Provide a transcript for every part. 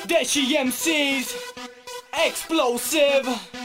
Deshi MCs, Explosive,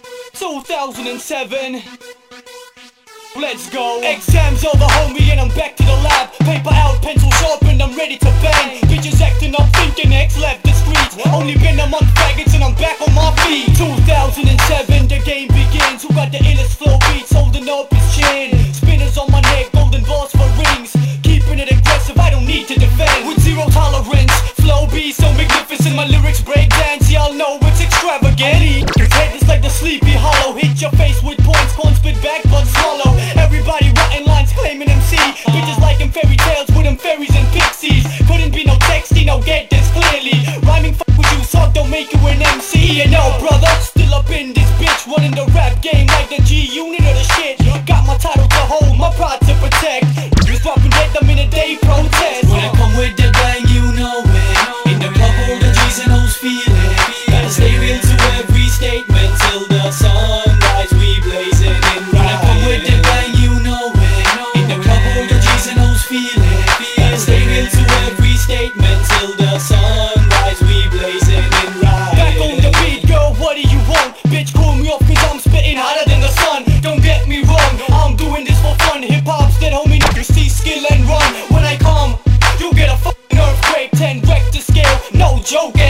2007. Let's go. Exams over, homie, and I'm back to the lab. Paper out, pencil sharpened, I'm ready to bang. Bitches acting up, thinking X left the streets. Only been a month faggots and I'm back on my feet. 2007, the game begins. Who got the illest flow beats, holding up his chin? Spinners on my neck, golden balls for rings. Keeping it aggressive, I don't need to defend. With zero tolerance, flow be so magnificent. My lyrics break dance, y'all know it's extravagant. His head is like the Sleepy Hollow. Hit your face with points, corn spit back, but swallow. Everybody writing lines claiming MC. Bitches like in fairy tales with them fairies and pixies. Couldn't be no texting, now get this clearly. Rhyming with you, suck, don't make you an MC. And no brother, still up in this bitch, running the rap game like the G-Unit of the shit. Got my title to hold, my pride to protect. Just dropping dead the minute they protest. When I come with the bang, you know it. In the club, all the G's and O's feel it. Gotta stay real to every statement till the sunrise, we blazing in. When I come with the bang, you know it. In the club, all the G's and O's feel it. Gotta stay real to every statement till the sunrise, we blazing in. Back on the beat, girl, what do you want? Bitch, call me off cause I'm spitting hotter than the sun. Don't get me wrong, I'm doing this for fun. Hip-hop's dead, homie, you see skill and run. When I come, you get a fucking earthquake, 10 Richter scale, no joke.